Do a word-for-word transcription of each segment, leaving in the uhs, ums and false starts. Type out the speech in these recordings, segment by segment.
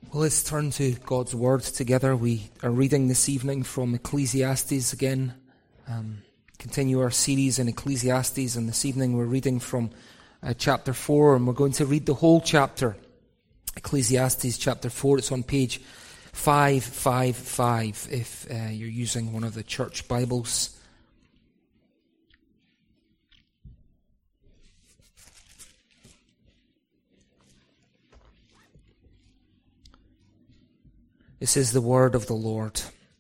Well, let's turn to God's Word together. We are reading this evening from Ecclesiastes again. Um, continue our series in Ecclesiastes, and this evening we're reading from uh, chapter four, and we're going to read the whole chapter. Ecclesiastes chapter four, it's on page five fifty-five if uh, you're using one of the church Bibles. This is the word of the Lord.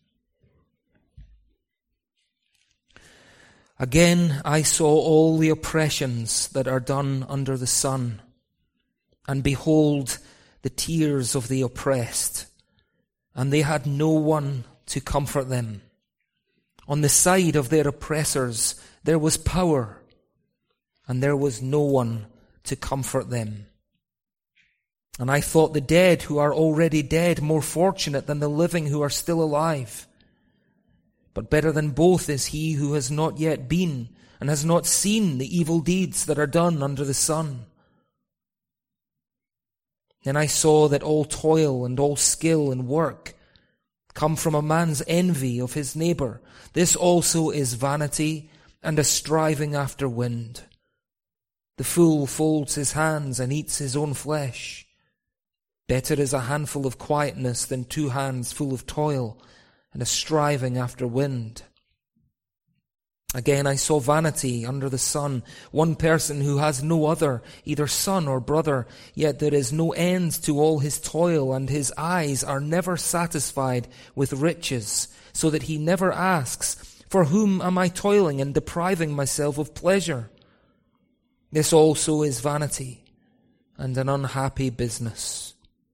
Again I saw all the oppressions that are done under the sun, and behold the tears of the oppressed, and they had no one to comfort them. On the side of their oppressors there was power, and there was no one to comfort them. And I thought the dead who are already dead more fortunate than the living who are still alive. But better than both is he who has not yet been and has not seen the evil deeds that are done under the sun. Then I saw that all toil and all skill and work come from a man's envy of his neighbor. This also is vanity and a striving after wind. The fool folds his hands and eats his own flesh. Better is a handful of quietness than two hands full of toil and a striving after wind. Again I saw vanity under the sun, one person who has no other, either son or brother, yet there is no end to all his toil, and his eyes are never satisfied with riches, so that he never asks, "For whom am I toiling and depriving myself of pleasure?" This also is vanity and an unhappy business.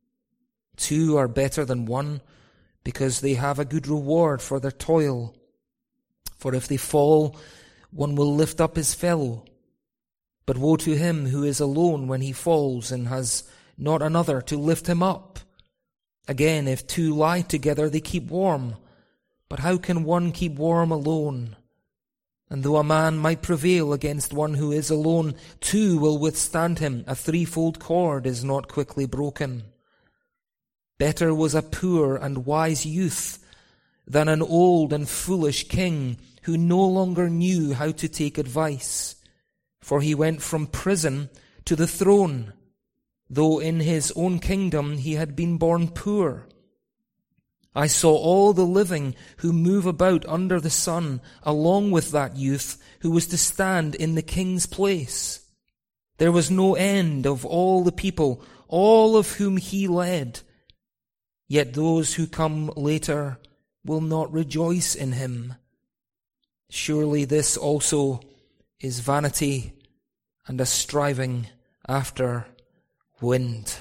Two are better than one, because they have a good reward for their toil. For if they fall, one will lift up his fellow. But woe to him who is alone when he falls and has not another to lift him up. Again, if two lie together, they keep warm. But how can one keep warm alone? And though a man might prevail against one who is alone, two will withstand him. A threefold cord is not quickly broken. Better was a poor and wise youth than an old and foolish king who no longer knew how to take advice. For he went from prison to the throne, though in his own kingdom he had been born poor. I saw all the living who move about under the sun, along with that youth who was to stand in the king's place. There was no end of all the people, all of whom he led. Yet those who come later will not rejoice in him. Surely this also is vanity and a striving after wind.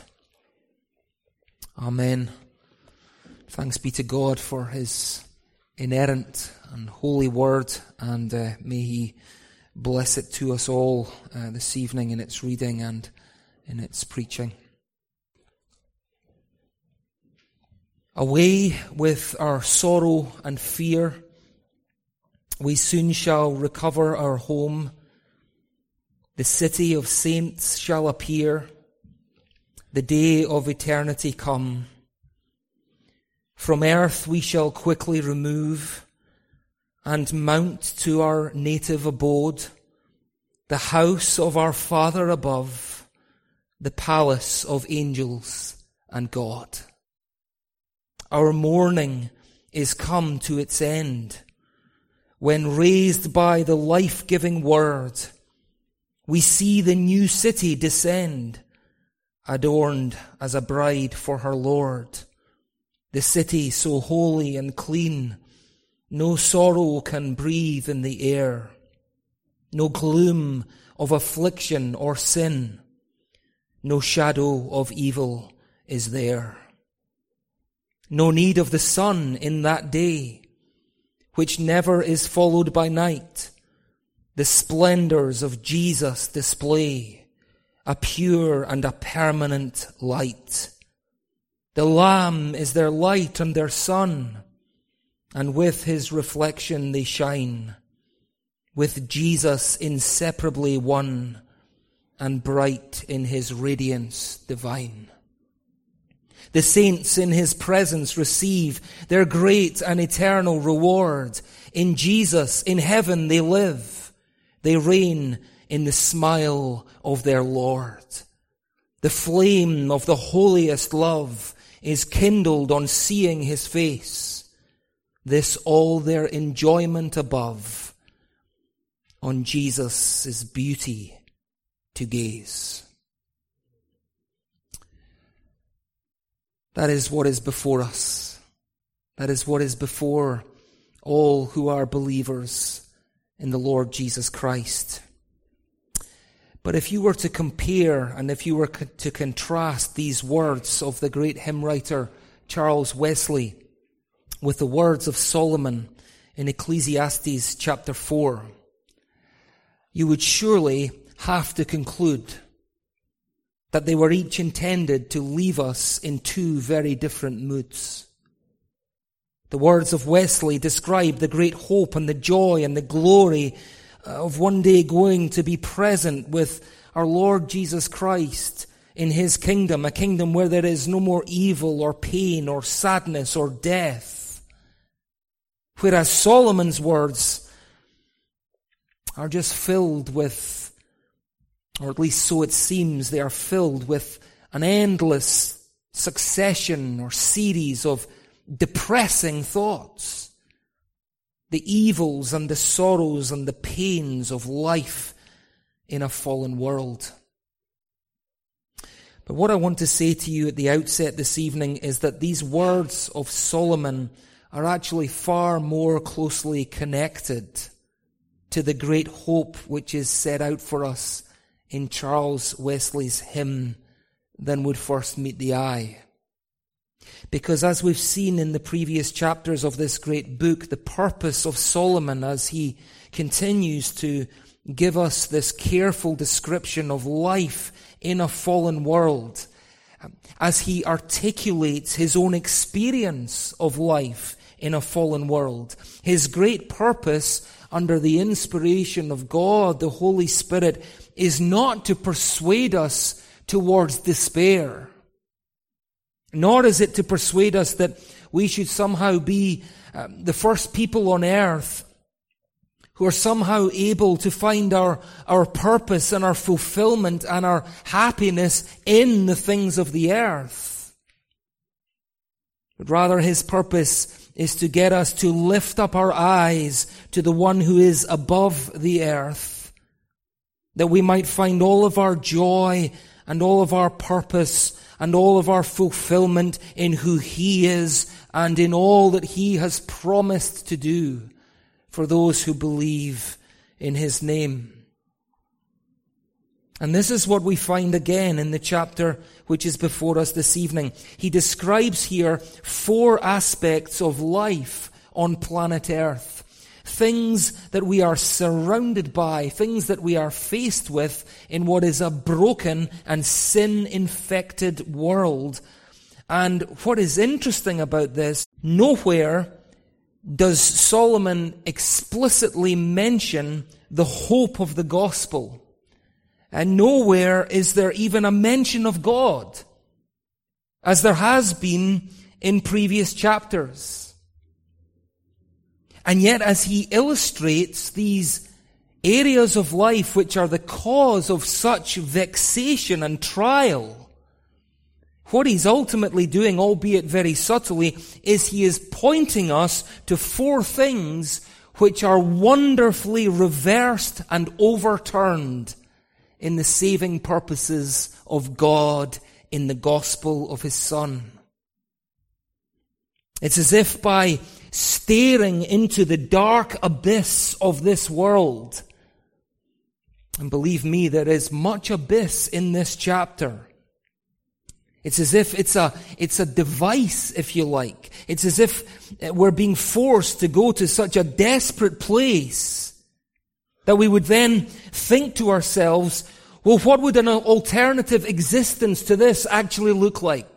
Amen. Thanks be to God for his inerrant and holy word, and uh, may he bless it to us all uh, this evening in its reading and in its preaching. Away with our sorrow and fear, we soon shall recover our home. The city of saints shall appear, the day of eternity come. From earth we shall quickly remove, and mount to our native abode, the house of our Father above, the palace of angels and God. Our mourning is come to its end, when raised by the life-giving word, we see the new city descend, adorned as a bride for her Lord. The city so holy and clean, no sorrow can breathe in the air, no gloom of affliction or sin, no shadow of evil is there. No need of the sun in that day, which never is followed by night. The splendors of Jesus display, a pure and a permanent light. The Lamb is their light and their sun, and with his reflection they shine, with Jesus inseparably one, and bright in his radiance divine. The saints in his presence receive their great and eternal reward. In Jesus, in heaven they live. They reign in the smile of their Lord. The flame of the holiest love is kindled on seeing his face. This all their enjoyment above, on Jesus' beauty to gaze. That is what is before us. That is what is before all who are believers in the Lord Jesus Christ. But if you were to compare and if you were co- to contrast these words of the great hymn writer Charles Wesley with the words of Solomon in Ecclesiastes chapter four, you would surely have to conclude that they were each intended to leave us in two very different moods. The words of Wesley describe the great hope and the joy and the glory of one day going to be present with our Lord Jesus Christ in his kingdom, a kingdom where there is no more evil or pain or sadness or death. Whereas Solomon's words are just filled with, or at least so it seems, they are filled with an endless succession or series of depressing thoughts. The evils and the sorrows and the pains of life in a fallen world. But what I want to say to you at the outset this evening is that these words of Solomon are actually far more closely connected to the great hope which is set out for us in Charles Wesley's hymn than would first meet the eye. Because as we've seen in the previous chapters of this great book, the purpose of Solomon as he continues to give us this careful description of life in a fallen world, as he articulates his own experience of life in a fallen world, his great purpose under the inspiration of God, the Holy Spirit, is not to persuade us towards despair. Nor is it to persuade us that we should somehow be um, the first people on earth who are somehow able to find our, our purpose and our fulfillment and our happiness in the things of the earth. But rather his purpose is to get us to lift up our eyes to the one who is above the earth, that we might find all of our joy and all of our purpose and all of our fulfillment in who he is and in all that he has promised to do for those who believe in his name. And this is what we find again in the chapter which is before us this evening. He describes here four aspects of life on planet Earth. Things that we are surrounded by, things that we are faced with in what is a broken and sin-infected world. And what is interesting about this, nowhere does Solomon explicitly mention the hope of the gospel. And nowhere is there even a mention of God, as there has been in previous chapters. And yet, as he illustrates these areas of life which are the cause of such vexation and trial, what he's ultimately doing, albeit very subtly, is he is pointing us to four things which are wonderfully reversed and overturned in the saving purposes of God in the gospel of his Son. It's as if by staring into the dark abyss of this world, and believe me, there is much abyss in this chapter. It's as if it's a, it's a device, if you like. It's as if we're being forced to go to such a desperate place that we would then think to ourselves, well, what would an alternative existence to this actually look like?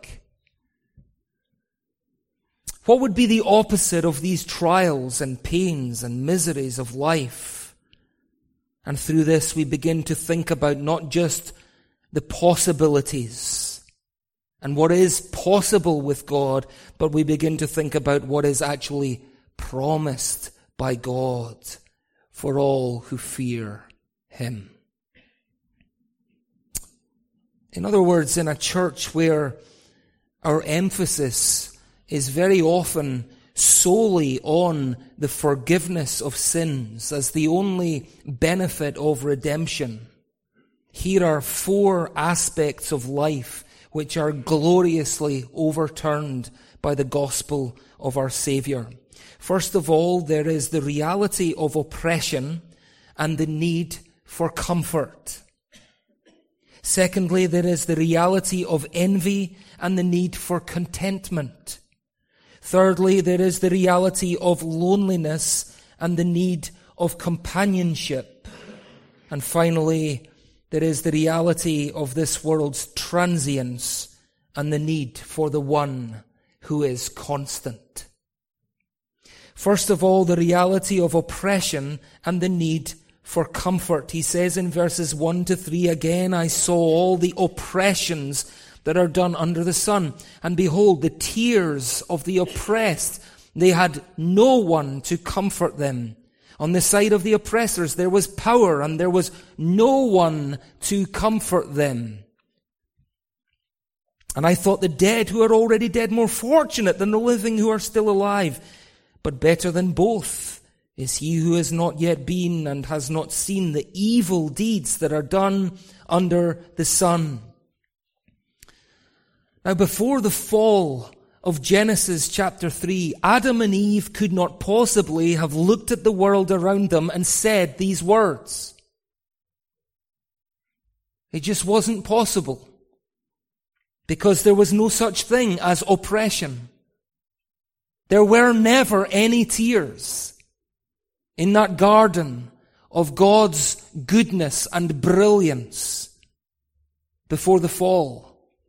What would be the opposite of these trials and pains and miseries of life? And through this we begin to think about not just the possibilities and what is possible with God, but we begin to think about what is actually promised by God for all who fear Him. In other words, in a church where our emphasis is very often solely on the forgiveness of sins as the only benefit of redemption, here are four aspects of life which are gloriously overturned by the gospel of our Savior. First of all, there is the reality of oppression and the need for comfort. Secondly, there is the reality of envy and the need for contentment. Thirdly, there is the reality of loneliness and the need of companionship. And finally, there is the reality of this world's transience and the need for the one who is constant. First of all, the reality of oppression and the need for comfort. He says in verses one to three, "Again I saw all the oppressions that are done under the sun. And behold, the tears of the oppressed, they had no one to comfort them. On the side of the oppressors there was power, and there was no one to comfort them. And I thought the dead who are already dead more fortunate than the living who are still alive. But better than both is he who has not yet been and has not seen the evil deeds that are done under the sun." Now, before the fall of Genesis chapter three, Adam and Eve could not possibly have looked at the world around them and said these words. It just wasn't possible, because there was no such thing as oppression. There were never any tears in that garden of God's goodness and brilliance before the fall.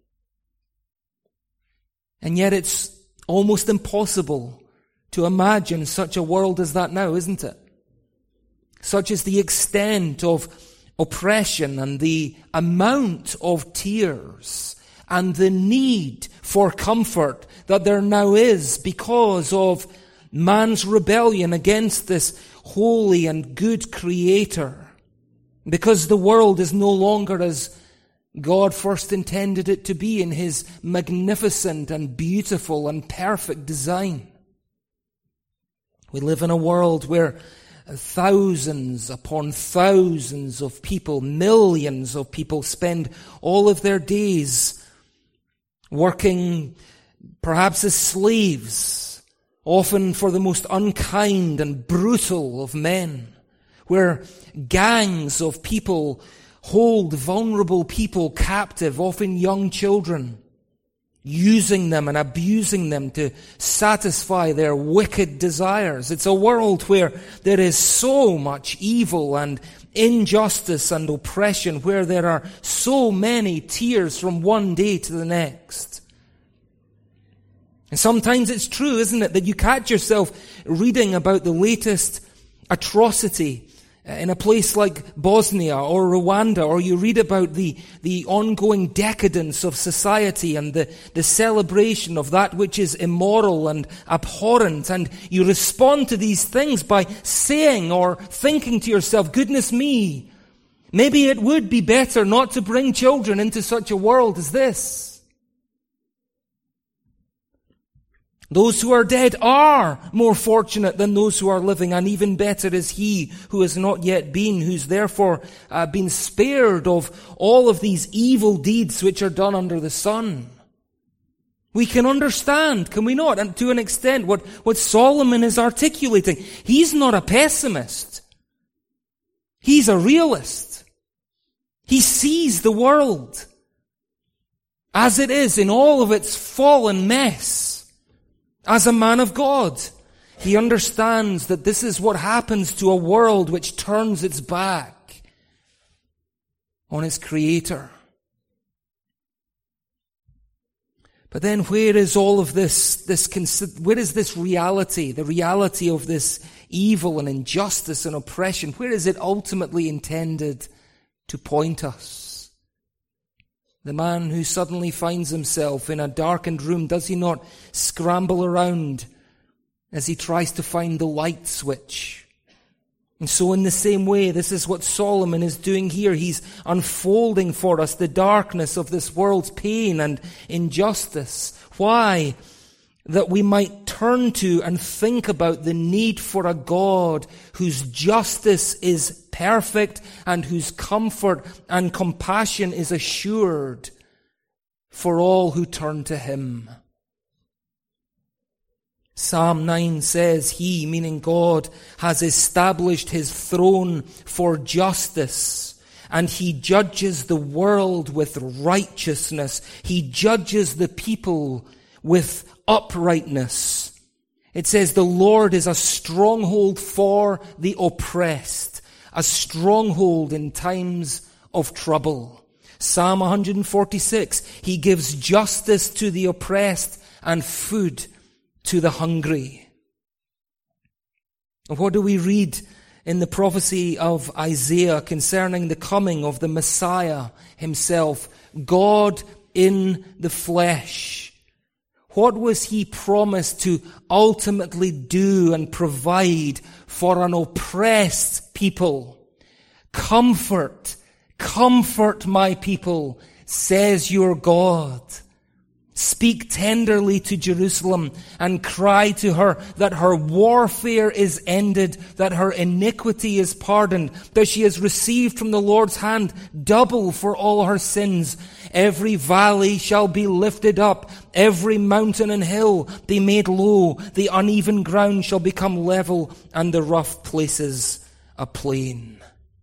And yet it's almost impossible to imagine such a world as that now, isn't it? Such is the extent of oppression and the amount of tears and the need for comfort that there now is because of man's rebellion against this holy and good Creator. Because the world is no longer as God first intended it to be in His magnificent and beautiful and perfect design. We live in a world where thousands upon thousands of people, millions of people spend all of their days working perhaps as slaves, often for the most unkind and brutal of men, where gangs of people hold vulnerable people captive, often young children, using them and abusing them to satisfy their wicked desires. It's a world where there is so much evil and injustice and oppression, where there are so many tears from one day to the next. And sometimes it's true, isn't it, that you catch yourself reading about the latest atrocity in a place like Bosnia or Rwanda, or you read about the, the ongoing decadence of society and the, the celebration of that which is immoral and abhorrent, and you respond to these things by saying or thinking to yourself, goodness me, maybe it would be better not to bring children into such a world as this. Those who are dead are more fortunate than those who are living, and even better is he who has not yet been, who's therefore uh, been spared of all of these evil deeds which are done under the sun. We can understand, can we not, and to an extent, what, what Solomon is articulating. He's not a pessimist. He's a realist. He sees the world as it is in all of its fallen mess. As a man of God, he understands that this is what happens to a world which turns its back on its Creator. But then where is all of this, this, where is this reality, the reality of this evil and injustice and oppression, where is it ultimately intended to point us? The man who suddenly finds himself in a darkened room, does he not scramble around as he tries to find the light switch? And so in the same way, this is what Solomon is doing here. He's unfolding for us the darkness of this world's pain and injustice. Why? That we might turn to and think about the need for a God whose justice is perfect and whose comfort and compassion is assured for all who turn to him. Psalm nine says, He, meaning God, has established his throne for justice, and he judges the world with righteousness. He judges the people with uprightness. It says the Lord is a stronghold for the oppressed, a stronghold in times of trouble. Psalm one forty-six, He gives justice to the oppressed and food to the hungry. And what do we read in the prophecy of Isaiah concerning the coming of the Messiah himself, God in the flesh? What was he promised to ultimately do and provide for an oppressed people? Comfort, comfort my people, says your God. Speak tenderly to Jerusalem and cry to her that her warfare is ended, that her iniquity is pardoned, that she has received from the Lord's hand double for all her sins. Every valley shall be lifted up, every mountain and hill be made low, the uneven ground shall become level, and the rough places a plain.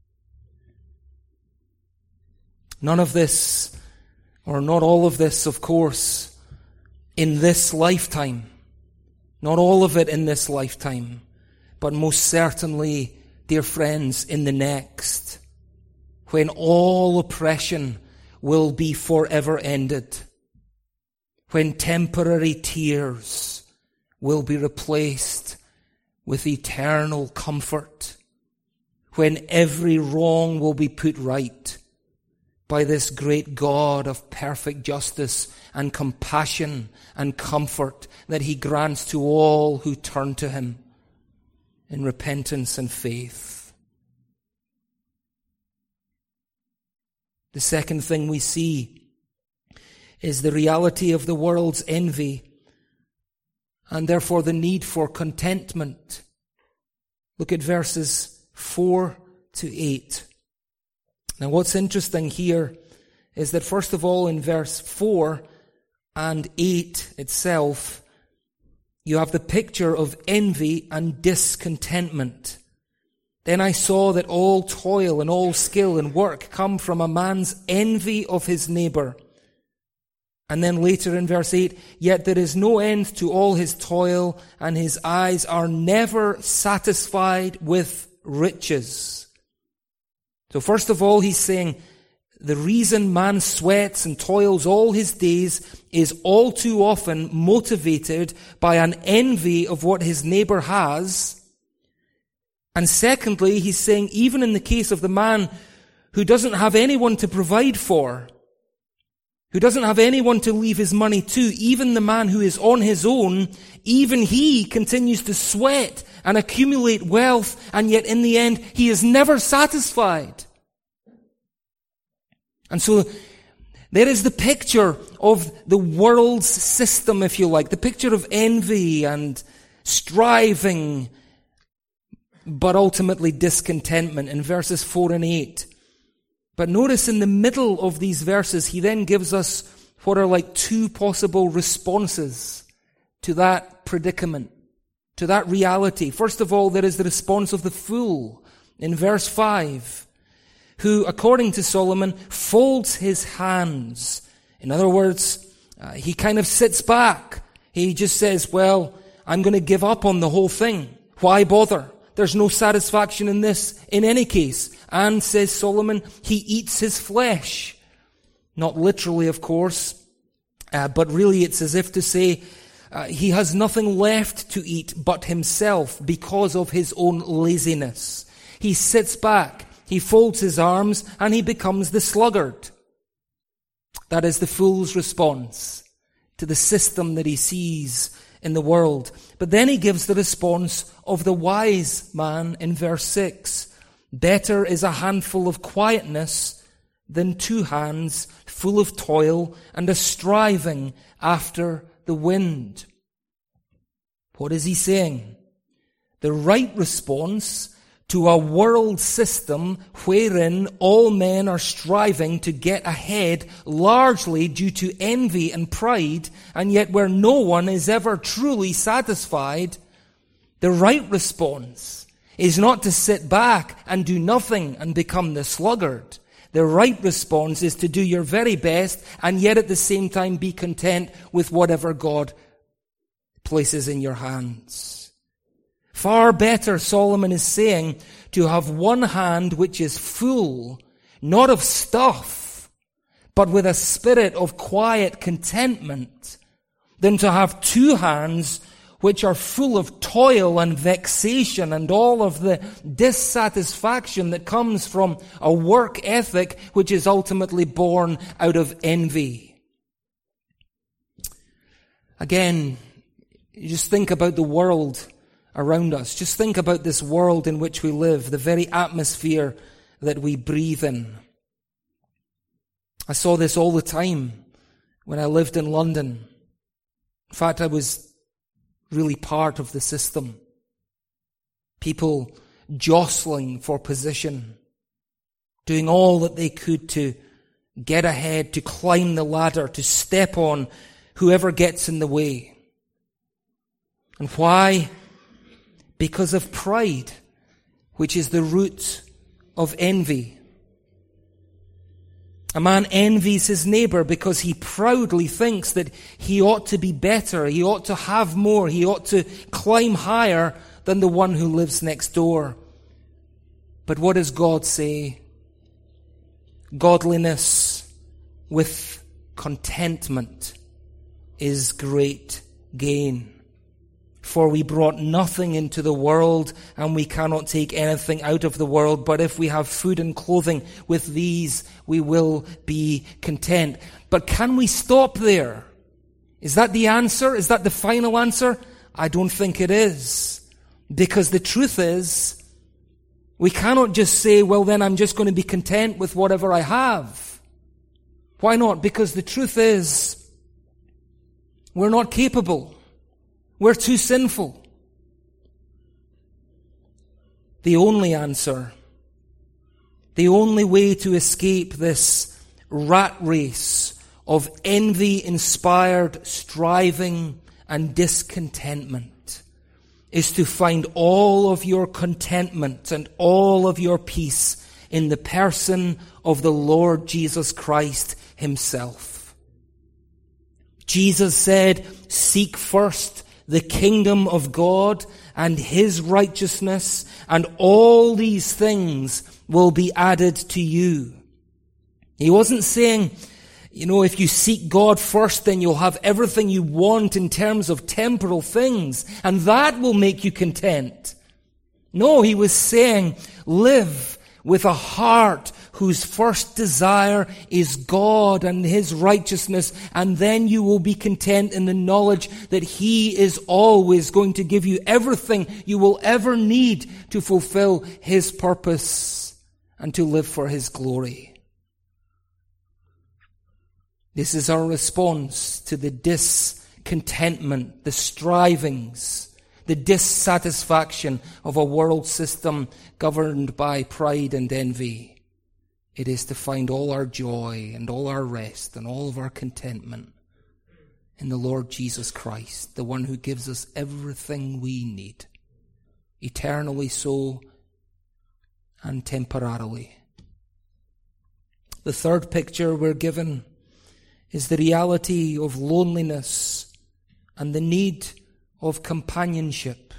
None of this, or not all of this, of course, in this lifetime. Not all of it in this lifetime, but most certainly, dear friends, in the next, when all oppression will be forever ended, when temporary tears will be replaced with eternal comfort, when every wrong will be put right by this great God of perfect justice and compassion and comfort that he grants to all who turn to him in repentance and faith. The second thing we see is the reality of the world's envy and therefore the need for contentment. Look at verses four to eight. Now what's interesting here is that first of all in verse four and eight itself, you have the picture of envy and discontentment. Then I saw that all toil and all skill and work come from a man's envy of his neighbor. And then later in verse eight, yet there is no end to all his toil, and his eyes are never satisfied with riches. So first of all, he's saying the reason man sweats and toils all his days is all too often motivated by an envy of what his neighbor has. And secondly, he's saying even in the case of the man who doesn't have anyone to provide for, who doesn't have anyone to leave his money to, even the man who is on his own, even he continues to sweat and accumulate wealth, and yet in the end, he is never satisfied. And so, there is the picture of the world's system, if you like, the picture of envy and striving, but ultimately discontentment in verses four and eight. But notice in the middle of these verses, he then gives us what are like two possible responses to that predicament, to that reality. First of all, there is the response of the fool in verse five, who, according to Solomon, folds his hands. In other words, uh, he kind of sits back. He just says, well, I'm going to give up on the whole thing. Why bother? There's no satisfaction in this in any case. And, says Solomon, he eats his flesh. Not literally, of course, uh, but really it's as if to say uh, he has nothing left to eat but himself because of his own laziness. He sits back, he folds his arms, and he becomes the sluggard. That is the fool's response to the system that he sees in the world. But then he gives the response of the wise man in verse six. Better is a handful of quietness than two hands full of toil and a striving after the wind. What is he saying? The right response to a world system wherein all men are striving to get ahead largely due to envy and pride, and yet where no one is ever truly satisfied, the right response is not to sit back and do nothing and become the sluggard. The right response is to do your very best and yet at the same time be content with whatever God places in your hands. Far better, Solomon is saying, to have one hand which is full, not of stuff, but with a spirit of quiet contentment, than to have two hands which are full of toil and vexation and all of the dissatisfaction that comes from a work ethic which is ultimately born out of envy. Again, you just think about the world around us. Just think about this world in which we live, the very atmosphere that we breathe in. I saw this all the time when I lived in London. In fact, I was really part of the system. People jostling for position, doing all that they could to get ahead, to climb the ladder, to step on whoever gets in the way. And why? Because of pride, which is the root of envy. A man envies his neighbor because he proudly thinks that he ought to be better, he ought to have more, he ought to climb higher than the one who lives next door. But what does God say? Godliness with contentment is great gain. For we brought nothing into the world, and we cannot take anything out of the world. But if we have food and clothing, with these we will be content. But can we stop there? Is that the answer? Is that the final answer? I don't think it is. Because the truth is, we cannot just say, well then I'm just going to be content with whatever I have. Why not? Because the truth is, we're not capable. We're too sinful. The only answer, the only way to escape this rat race of envy-inspired striving and discontentment is to find all of your contentment and all of your peace in the person of the Lord Jesus Christ himself. Jesus said, "Seek first the kingdom of God and his righteousness, and all these things will be added to you." He wasn't saying, you know, if you seek God first, then you'll have everything you want in terms of temporal things, and that will make you content. No, he was saying, live with a heart whose first desire is God and his righteousness, and then you will be content in the knowledge that he is always going to give you everything you will ever need to fulfill his purpose and to live for his glory. This is our response to the discontentment, the strivings, the dissatisfaction of a world system governed by pride and envy. It is to find all our joy and all our rest and all of our contentment in the Lord Jesus Christ, the one who gives us everything we need, eternally so and temporarily. The third picture we're given is the reality of loneliness and the need of companionship.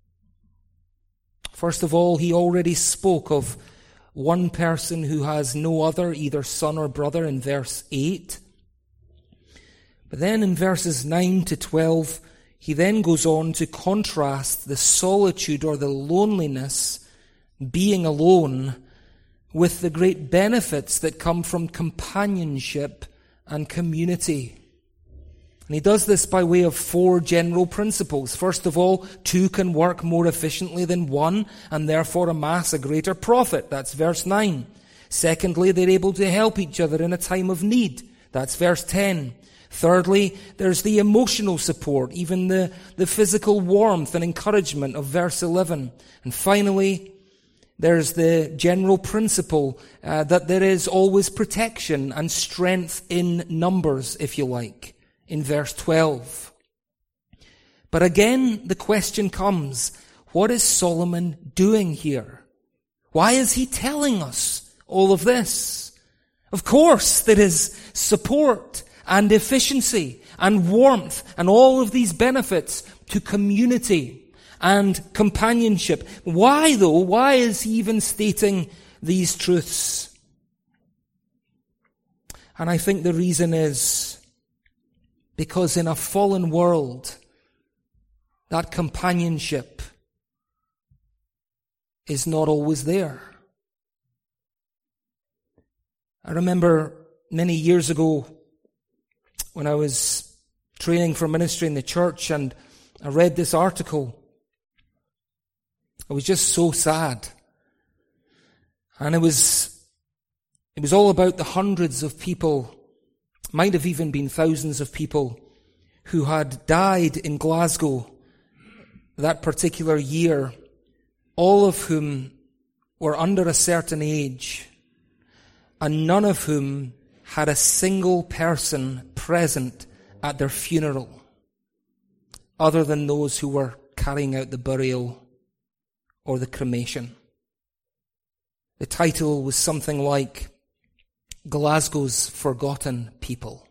First of all, he already spoke of one person who has no other, either son or brother, in verse eight. But then in verses nine to twelve, he then goes on to contrast the solitude or the loneliness, being alone, with the great benefits that come from companionship and community. And he does this by way of four general principles. First of all, two can work more efficiently than one and therefore amass a greater profit. That's verse nine. Secondly, they're able to help each other in a time of need. That's verse ten. Thirdly, there's the emotional support, even the, the physical warmth and encouragement of verse eleven. And finally, there's the general principle uh, that there is always protection and strength in numbers, if you like, in verse twelve. But again, the question comes, what is Solomon doing here? Why is he telling us all of this? Of course, there is support and efficiency and warmth and all of these benefits to community and companionship. Why, though? Why is he even stating these truths? And I think the reason is because in a fallen world, that companionship is not always there. I remember many years ago when I was training for ministry in the church and I read this article. I was just so sad. And it was, it was all about the hundreds of people, might have even been thousands of people, who had died in Glasgow that particular year, all of whom were under a certain age, and none of whom had a single person present at their funeral, other than those who were carrying out the burial or the cremation. The title was something like Glasgow's Forgotten People.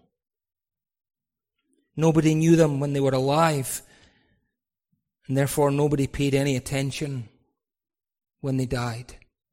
Nobody knew them when they were alive, and therefore nobody paid any attention when they died.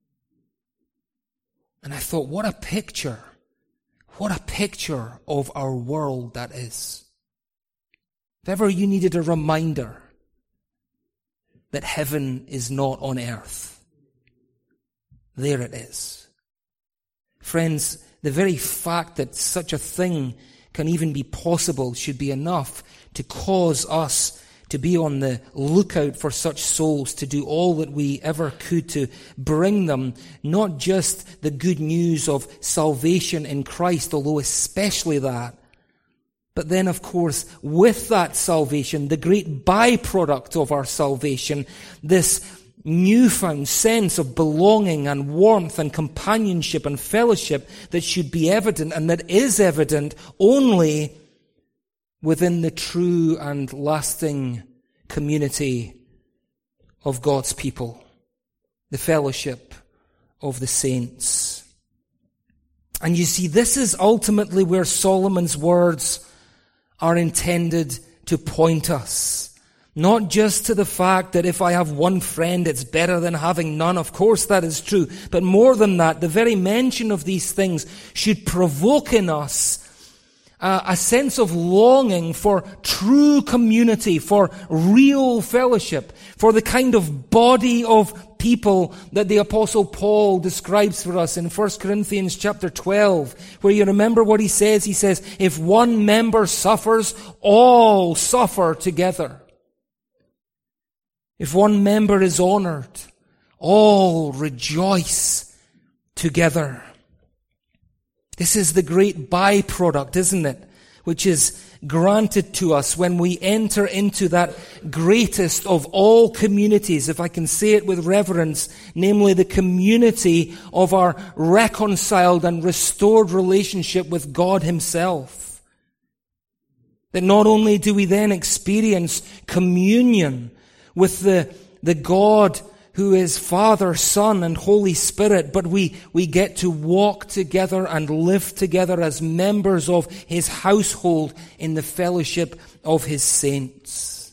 And I thought, what a picture, what a picture of our world that is. If ever you needed a reminder that heaven is not on earth, there it is. Friends, the very fact that such a thing can even be possible should be enough to cause us to be on the lookout for such souls, to do all that we ever could to bring them, not just the good news of salvation in Christ, although especially that, but then, of course, with that salvation, the great byproduct of our salvation, this newfound sense of belonging and warmth and companionship and fellowship that should be evident and that is evident only within the true and lasting community of God's people, the fellowship of the saints. And you see, this is ultimately where Solomon's words are intended to point us. Not just to the fact that if I have one friend, it's better than having none. Of course, that is true. But more than that, the very mention of these things should provoke in us uh, a sense of longing for true community, for real fellowship, for the kind of body of people that the Apostle Paul describes for us in First Corinthians chapter twelve, where you remember what he says. He says, if one member suffers, all suffer together. If one member is honored, all rejoice together. This is the great byproduct, isn't it? Which is granted to us when we enter into that greatest of all communities, if I can say it with reverence, namely the community of our reconciled and restored relationship with God Himself. That not only do we then experience communion with the, the God who is Father, Son, and Holy Spirit, but we, we get to walk together and live together as members of His household in the fellowship of His saints.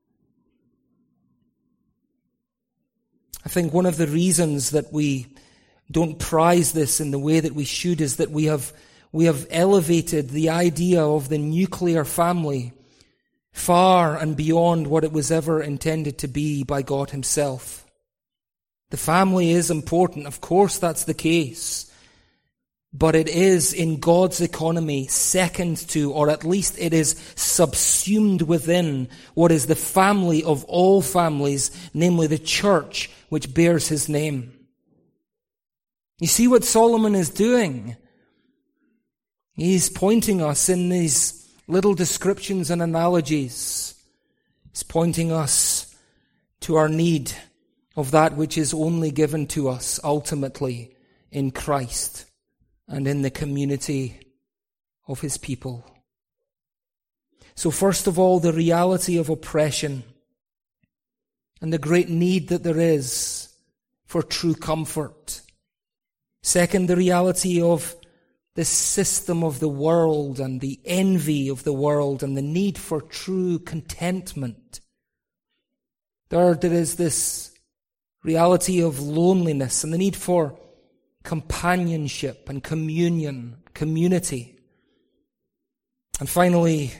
I think one of the reasons that we don't prize this in the way that we should is that we have, we have elevated the idea of the nuclear family far and beyond what it was ever intended to be by God Himself. The family is important. Of course, that's the case. but it is in God's economy second to, or at least it is subsumed within, what is the family of all families, namely the church which bears his name. You see what Solomon is doing? He's pointing us in these little descriptions and analogies. He's pointing us to our need of that which is only given to us ultimately in Christ and in the community of his people. So first of all, the reality of oppression and the great need that there is for true comfort. Second, the reality of the system of the world and the envy of the world and the need for true contentment. Third, there is this reality of loneliness and the need for companionship and communion, community. And finally,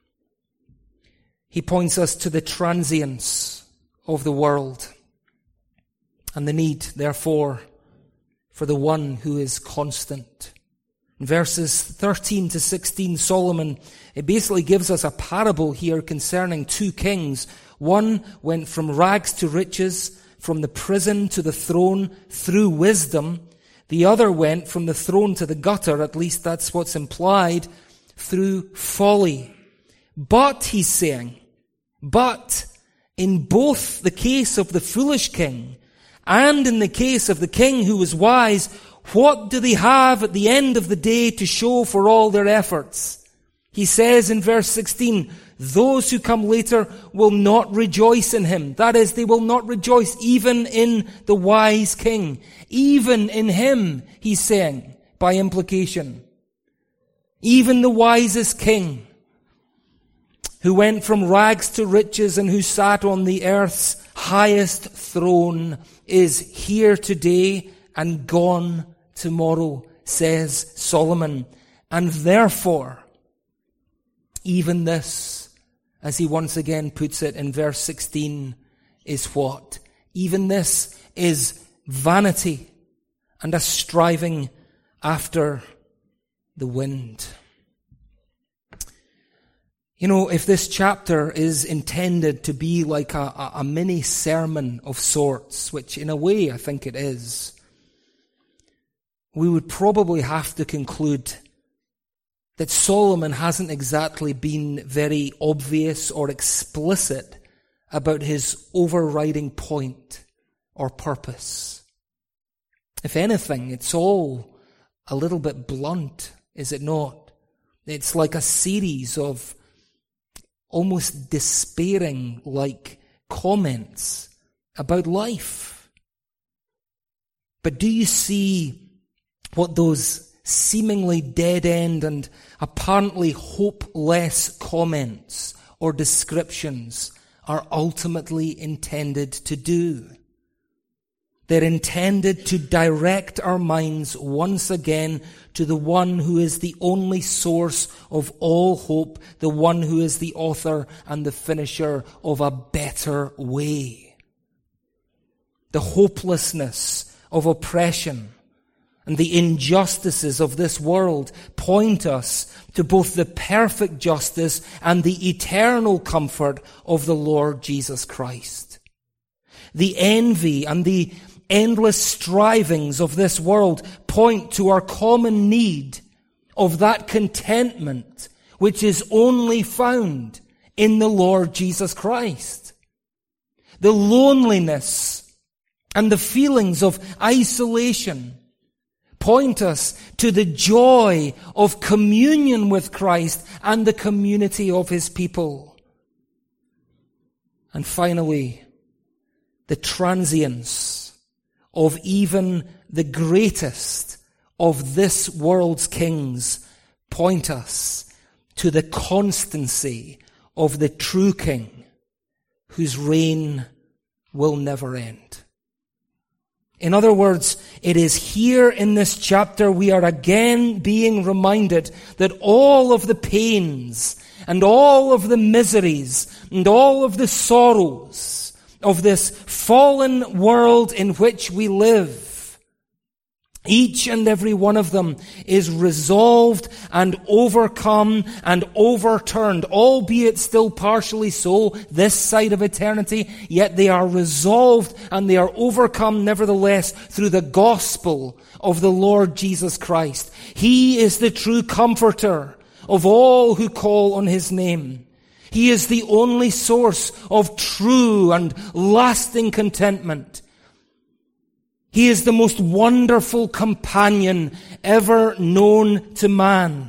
he points us to the transience of the world and the need, therefore, for the one who is constant. In verses thirteen to sixteen, Solomon, it basically gives us a parable here concerning two kings. One went from rags to riches, from the prison to the throne through wisdom. The other went from the throne to the gutter, at least that's what's implied, through folly. But, he's saying, but in both the case of the foolish king and in the case of the king who was wise, what do they have at the end of the day to show for all their efforts? He says in verse sixteen, those who come later will not rejoice in him. That is, they will not rejoice even in the wise king. Even in him, he's saying, by implication. Even the wisest king, who went from rags to riches and who sat on the earth's highest throne, is here today and gone tomorrow, says Solomon. And therefore, even this, as he once again puts it in verse sixteen, is what? Even this is vanity and a striving after the wind. You know, if this chapter is intended to be like a, a, a mini sermon of sorts, which in a way I think it is, we would probably have to conclude that Solomon hasn't exactly been very obvious or explicit about his overriding point or purpose. If anything, it's all a little bit blunt, is it not? It's like a series of almost despairing like comments about life. But do you see what those seemingly dead-end and apparently hopeless comments or descriptions are ultimately intended to do? They're intended to direct our minds once again to the one who is the only source of all hope, the one who is the author and the finisher of a better way. The hopelessness of oppression and the injustices of this world point us to both the perfect justice and the eternal comfort of the Lord Jesus Christ. The envy and the endless strivings of this world point to our common need of that contentment which is only found in the Lord Jesus Christ. The loneliness and the feelings of isolation point us to the joy of communion with Christ and the community of his people. And finally, the transience of even the greatest of this world's kings point us to the constancy of the true King, whose reign will never end. In other words, it is here in this chapter we are again being reminded that all of the pains and all of the miseries and all of the sorrows of this fallen world in which we live Each and every one of them is resolved and overcome and overturned, albeit still partially so this side of eternity, yet they are resolved and they are overcome nevertheless through the gospel of the Lord Jesus Christ. He is the true comforter of all who call on his name. He is the only source of true and lasting contentment. He is the most wonderful companion ever known to man.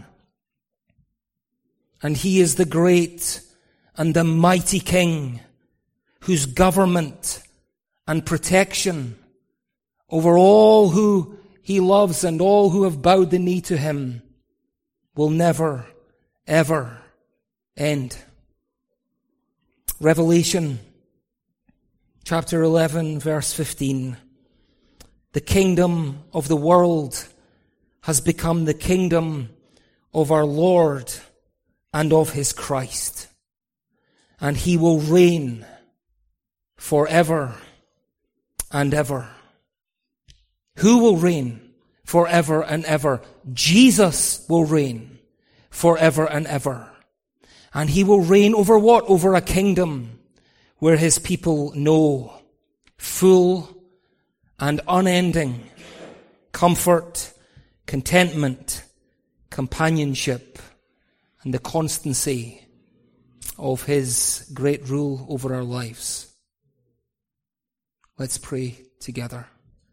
And he is the great and the mighty King whose government and protection over all who he loves and all who have bowed the knee to him will never, ever end. Revelation chapter eleven, verse fifteen. The kingdom of the world has become the kingdom of our Lord and of his Christ. And he will reign forever and ever. Who will reign forever and ever? Jesus will reign forever and ever. And he will reign over what? Over a kingdom where his people know full and unending comfort, contentment, companionship, and the constancy of his great rule over our lives. Let's pray together.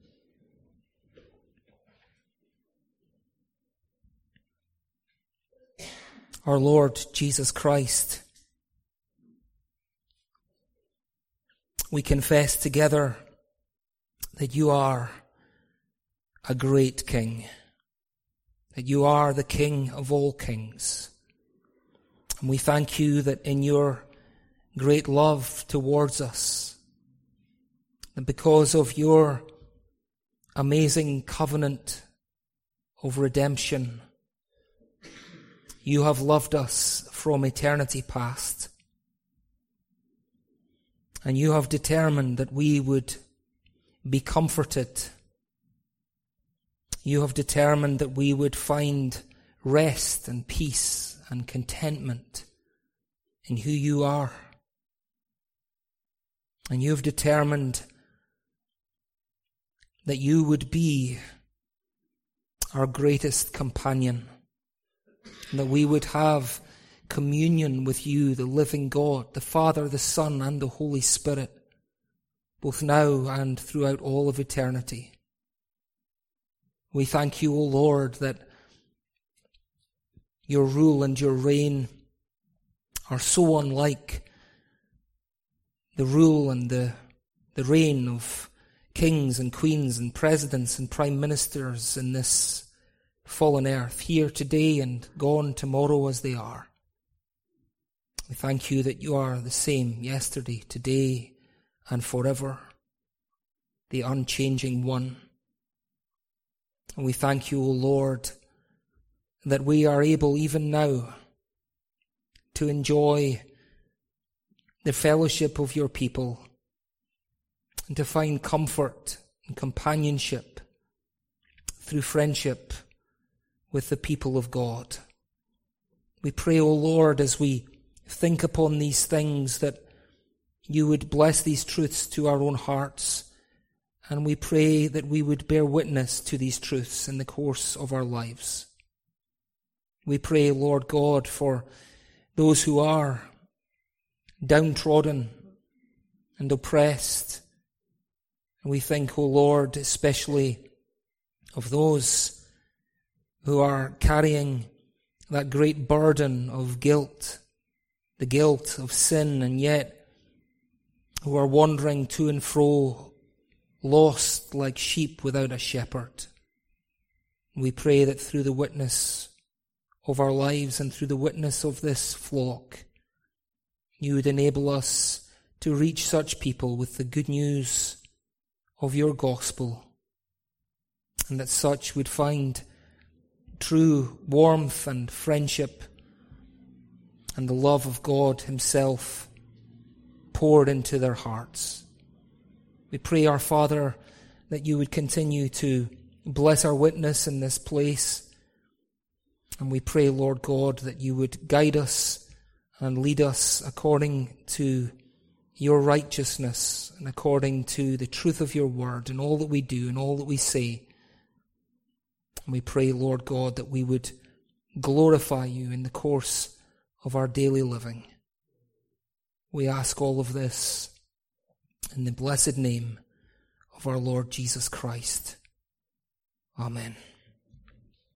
Our Lord Jesus Christ, we confess together that you are a great King, that you are the King of all kings. And we thank you that in your great love towards us, that because of your amazing covenant of redemption, you have loved us from eternity past. And you have determined that we would be comforted. You have determined that we would find rest and peace and contentment in who you are. And you have determined that you would be our greatest companion, and that we would have communion with you, the living God, the Father, the Son, and the Holy Spirit, both now and throughout all of eternity. We thank you, O Lord, that your rule and your reign are so unlike the rule and the, the reign of kings and queens and presidents and prime ministers in this fallen earth, here today and gone tomorrow as they are. We thank you that you are the same yesterday, today, and forever, the unchanging one. And we thank you, O Lord, that we are able even now to enjoy the fellowship of your people and to find comfort and companionship through friendship with the people of God. We pray, O Lord, as we think upon these things, that you would bless these truths to our own hearts, and we pray that we would bear witness to these truths in the course of our lives. We pray, Lord God, for those who are downtrodden and oppressed. And we think, O Lord, especially of those who are carrying that great burden of guilt, the guilt of sin, and yet who are wandering to and fro, lost like sheep without a shepherd. We pray that through the witness of our lives and through the witness of this flock, you would enable us to reach such people with the good news of your gospel, and that such would find true warmth and friendship and the love of God himself poured into their hearts. We pray, our Father, that you would continue to Bless our witness in this place. And we pray, Lord God, that you would guide us and lead us according to your righteousness and according to the truth of your word in all that we do and all that we say. And we pray, Lord God, that we would glorify you in the course of our daily living. We ask all of this in the blessed name of our Lord Jesus Christ. Amen.